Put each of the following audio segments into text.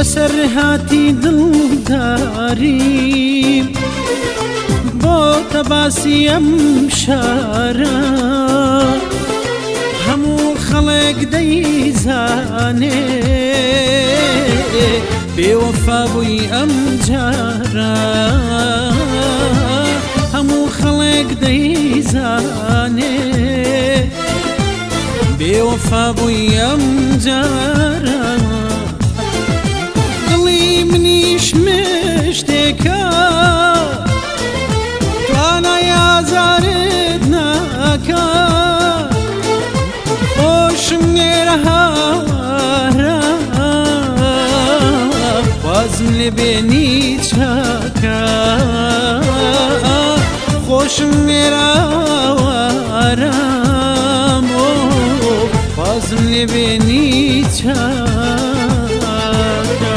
بەسەر هاتی دڵداریم بۆ تەباسی ئەم شارە هەموو خەڵک دەیزانێ بێوەفا بووی ئەم جارە هەموو خەڵک دەیزانێ بێوەفا بووی ئەم جارە دڵی منیش مشتێکە توانای ئازارت ناکە خۆشم نێرە هاوارە وازم لێ بێنی چاکە خۆشم نێرە هاوارە وازم لێ بێنی چاکە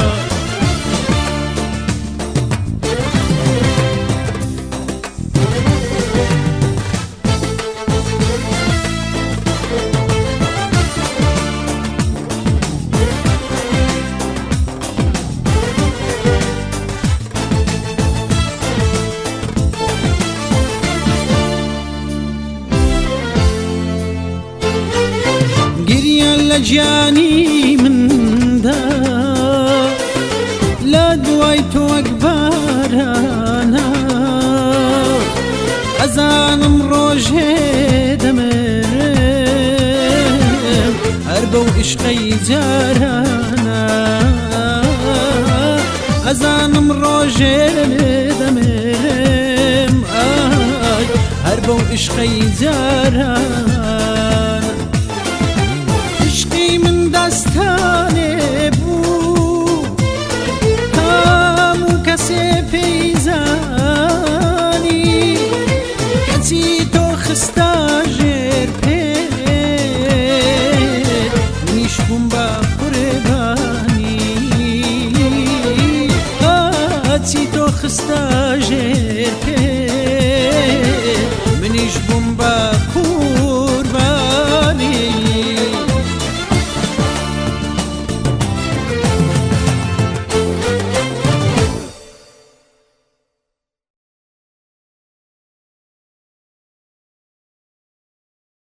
گریان لە گیانی مندا لە دوای تۆ وەک بارانە ئەزانم ڕۆژێ دەمرم هەر بەو عشقەی جارانە ئەزانم ڕۆژێ دەمرم هەر بەو عشقەی جارانە من دەستانێ بوو هەموو کەسێ پێیزانی کەچی تۆ خستە ژێر پێ منیش بووم بە قوربانی کەچی تۆ خستە ژێر